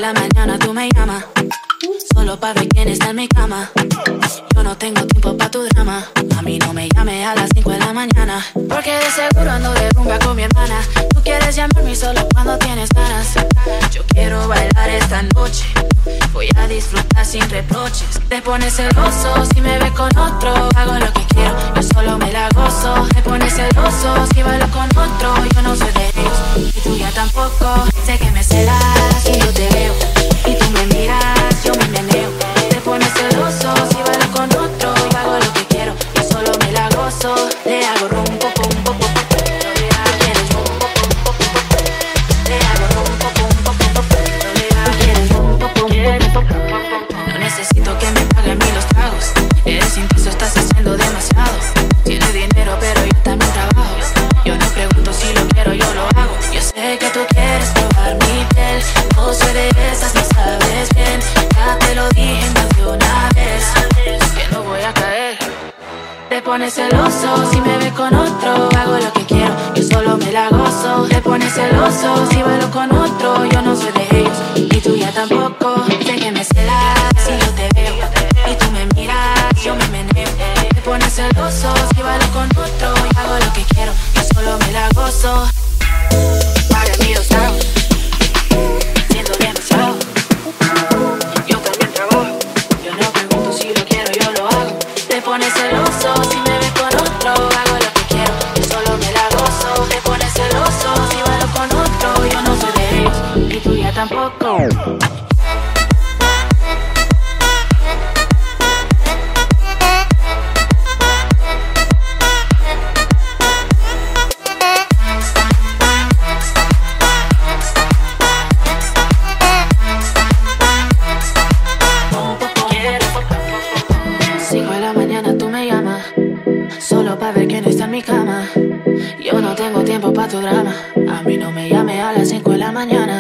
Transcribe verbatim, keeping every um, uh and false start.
la mañana tú me llamas, solo para ver quién está en mi cama. Yo no tengo tiempo pa' tu drama. A mí no me llames a las cinco de la mañana, porque de seguro ando de rumba con mi hermana. Tú quieres llamarme solo cuando tienes ganas. Yo quiero bailar esta noche, voy a disfrutar sin reproches. Te pones celoso si me ves con otro. Hago lo que quiero, yo solo me la gozo. Te pones celoso si bailo con otro. Yo no soy de ellos y tú ya tampoco. Sé que me celas y yo te veo, y tú me miras, yo me meneo. Te pones celoso si bailo con otro. Yo hago lo que quiero, yo solo me la gozo. Le hago rumbo, pum, pum, pum. No necesito que me paguen a mí los tragos. Eres sin eso estás haciendo demasiado. Tienes dinero pero yo también trabajo. Yo no pregunto si lo quiero, yo lo hago. Yo sé que tú quieres probar mi piel. No soy de esas, no sabes bien. Ya te lo dije más de una vez, que no voy a caer. Te pones celoso si me ves con otro. Hago lo que quiero, yo solo me la gozo. Te pones celoso si bailo con otro. Yo no soy de ellos y tú ya tampoco. Sé que me celas si yo te veo, y tú me miras, yo me meneo. Te pones celoso si bailo con otro. Yo hago lo que quiero, yo solo me la gozo. Para mí los tragos, siento demasiado. Yo también trabajo, yo no pregunto si lo quiero, yo lo hago. Te pones celoso si me ves con otro. Hago lo que quiero, yo solo me la gozo. Te pones celoso si bailo con otro. Yo no soy de ellos y tú ya tampoco. cinco de la mañana tú me llamas, solo pa' ver quién está en mi cama. Yo no tengo tiempo pa' tu drama. A mí no me llames a las cinco de la mañana.